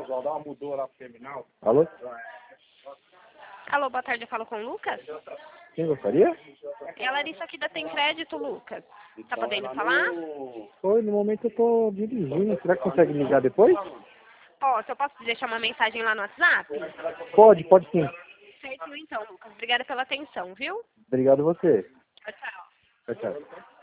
Alô? Alô, boa tarde, eu falo com o Lucas? Quem gostaria? É a Larissa aqui da Tem Crédito, Lucas. Tá podendo falar? Oi, no momento eu tô dirigindo. Será que consegue me ligar depois? Ó, se eu posso deixar uma mensagem lá no WhatsApp? Pode sim. Certo, então, Lucas. Obrigada pela atenção, viu? Obrigado você. Tchau, tchau. Tchau, tchau.